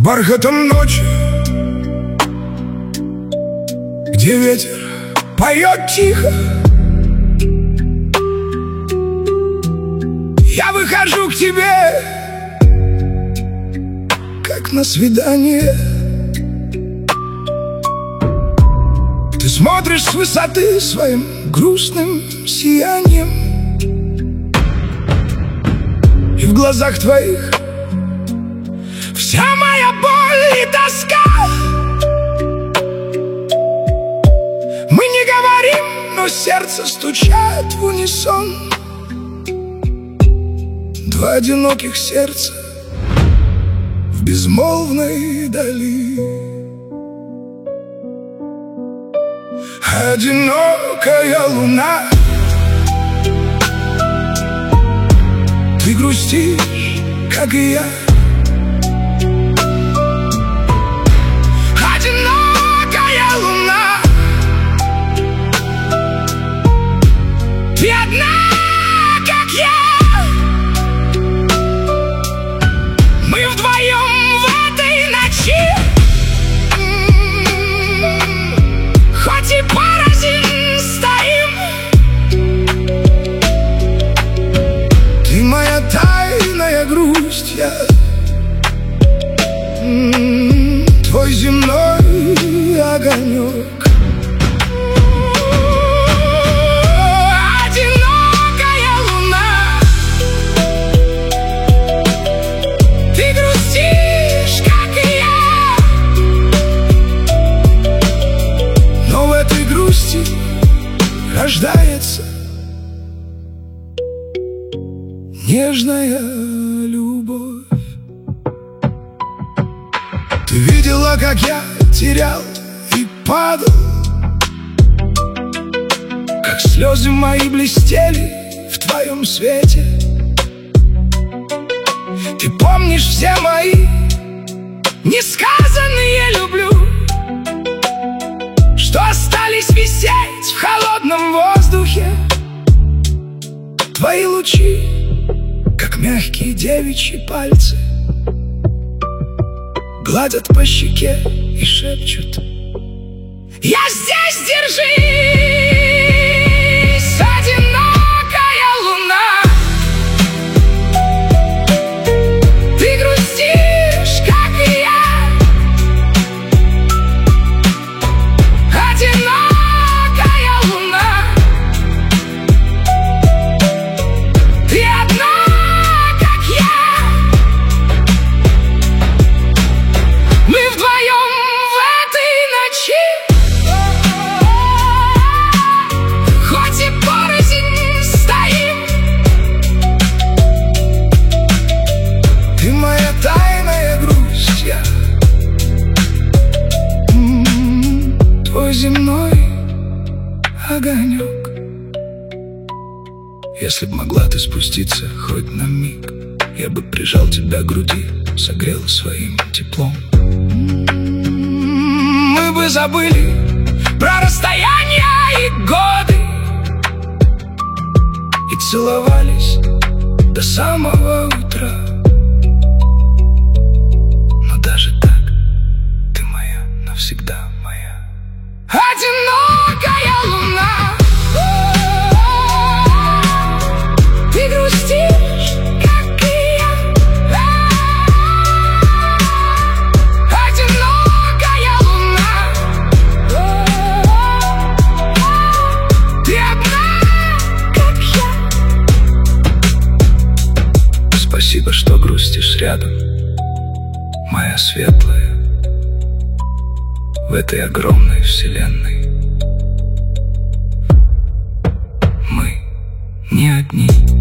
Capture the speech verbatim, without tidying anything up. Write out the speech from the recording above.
бархатом ночи, где ветер поет тихо, я выхожу к тебе, как на свидание. Ты смотришь с высоты своим грустным сиянием, и в глазах твоих вся моя боль и тоска. Мы не говорим, но сердце стучат в унисон. Два одиноких сердца в безмолвной дали. Одинокая луна, ты грустишь, как и я. Одинокая луна, ты одна, как я. Мы вдвоем в этой ночи, хоть и порознь стоим. Ты моя тайная грусть, я твой земной огонек. Одинокая луна, ты грустишь, как и я. Но в этой грусти рождается нежная любовь. Ты видела, как я терял и падал, как слезы мои блестели в твоем свете. Ты помнишь все мои несказанные «люблю», что остались висеть в холодном воздухе. Твои лучи, как мягкие девичьи пальцы, гладят по щеке и шепчут: я здесь, держись, одинокая луна. Ты грустишь, как и я. Одинокая луна, ты одна, как я. Мы вдвоем в этой ночи, хоть и порознь стоим. Ты моя тайная грусть, я М-м-м, твой земной огонек. Если б могла ты спуститься хоть на миг, я бы прижал тебя к груди, согрел своим теплом. Мы бы забыли про расстояния и годы и целовались до самого утра. Но даже так ты моя, навсегда моя. Одинокая луна, ты грустишь, как и я. Одинокая луна, ты одна, как я. Спасибо, что грустишь рядом, моя светлая, в этой огромной вселенной. Мы не одни.